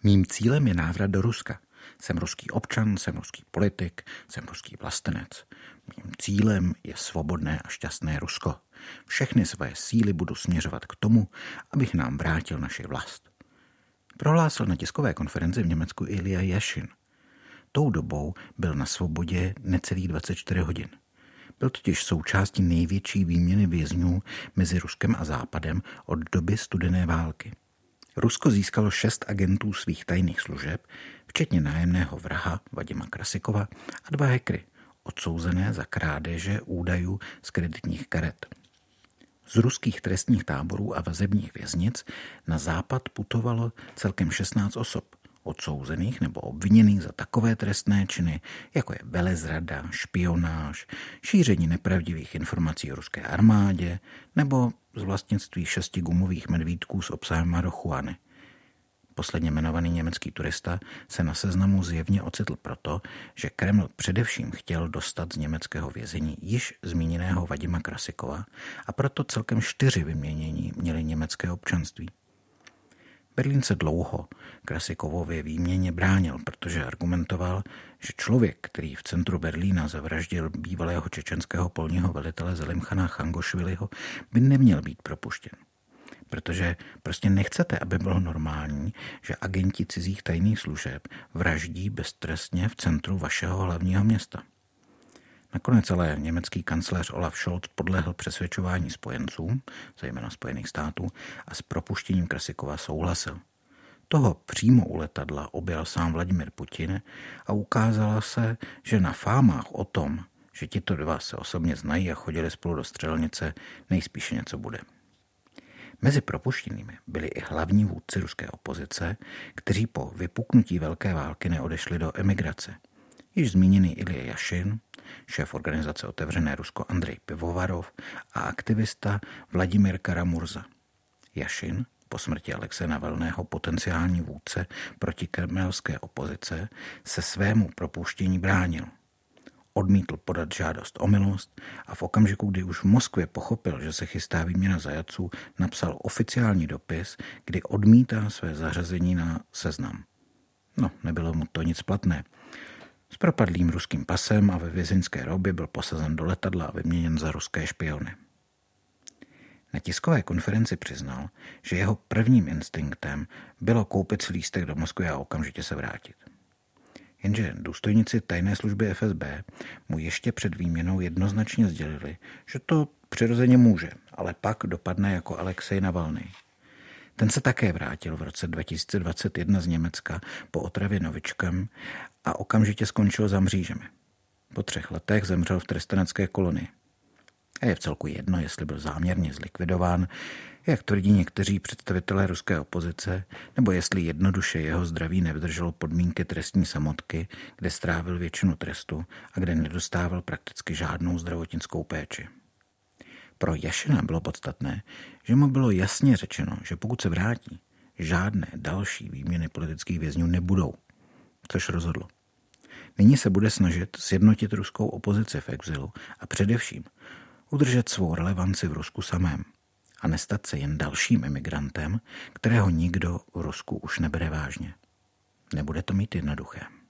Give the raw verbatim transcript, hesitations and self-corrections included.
Mým cílem je návrat do Ruska. Jsem ruský občan, jsem ruský politik, jsem ruský vlastenec. Mým cílem je svobodné a šťastné Rusko. Všechny své síly budu směřovat k tomu, abych nám vrátil naši vlast. Prohlásil na tiskové konferenci v Německu Ilja Jašin. Tou dobou byl na svobodě necelých dvacet čtyři hodin. Byl totiž součástí největší výměny vězňů mezi Ruskem a Západem od doby studené války. Rusko získalo šest agentů svých tajných služeb, včetně nájemného vraha Vadima Krasikova a dva hackery, odsouzené za krádeže údajů z kreditních karet. Z ruských trestních táborů a vazebních věznic na západ putovalo celkem šestnáct osob, odsouzených nebo obviněných za takové trestné činy, jako je velezrada, špionáž, šíření nepravdivých informací o ruské armádě nebo z vlastnictví šesti gumových medvídků s obsahem marihuany. Posledně jmenovaný německý turista se na seznamu zjevně ocitl proto, že Kreml především chtěl dostat z německého vězení již zmíněného Vadima Krasikova a proto celkem čtyři vyměnění měli německé občanství. Berlín se dlouho Krasikovově výměně bránil, protože argumentoval, že člověk, který v centru Berlína zavraždil bývalého čečenského polního velitele Zelimchana Changošviliho, by neměl být propuštěn. Protože prostě nechcete, aby bylo normální, že agenti cizích tajných služeb vraždí beztrestně v centru vašeho hlavního města. Nakonec ale německý kancléř Olaf Scholz podlehl přesvědčování spojenců, zejména Spojených států, a s propuštěním Krasikova souhlasil. Toho přímo u letadla objel sám Vladimir Putin a ukázalo se, že na fámách o tom, že tito dva se osobně znají a chodili spolu do střelnice, nejspíše něco bude. Mezi propuštěnými byli i hlavní vůdci ruské opozice, kteří po vypuknutí velké války neodešli do emigrace. Již zmíněný Ilja Jašin, šéf organizace Otevřené Rusko Andrej Pivovarov a aktivista Vladimír Kara-Murza. Jašin, po smrti Alexeje Navalného potenciální vůdce protikremelské opozice, se svému propuštění bránil. Odmítl podat žádost o milost a v okamžiku, kdy už v Moskvě pochopil, že se chystá výměna zajatců, napsal oficiální dopis, kdy odmítá své zařazení na seznam. No, nebylo mu to nic platné. S propadlým ruským pasem a ve vězeňské robě byl posazen do letadla a vyměněn za ruské špiony. Na tiskové konferenci přiznal, že jeho prvním instinktem bylo koupit si lístek do Moskvy a okamžitě se vrátit. Jenže důstojníci tajné služby F S B mu ještě před výměnou jednoznačně sdělili, že to přirozeně může, ale pak dopadne jako Alexej Navalný. Ten se také vrátil v roce dva tisíce dvacet jedna z Německa po otravě novičkem a okamžitě skončil za mřížemi. Po třech letech zemřel v trestenecké kolonii. A je v celku jedno, jestli byl záměrně zlikvidován, jak tvrdí někteří představitelé ruské opozice, nebo jestli jednoduše jeho zdraví nevydrželo podmínky trestní samotky, kde strávil většinu trestu a kde nedostával prakticky žádnou zdravotnickou péči. Pro Jašina bylo podstatné, že mu bylo jasně řečeno, že pokud se vrátí, žádné další výměny politických vězňů nebudou, což rozhodlo. Nyní se bude snažit sjednotit ruskou opozici v exilu a především udržet svou relevanci v Rusku samém a nestat se jen dalším emigrantem, kterého nikdo v Rusku už nebere vážně. Nebude to mít jednoduché.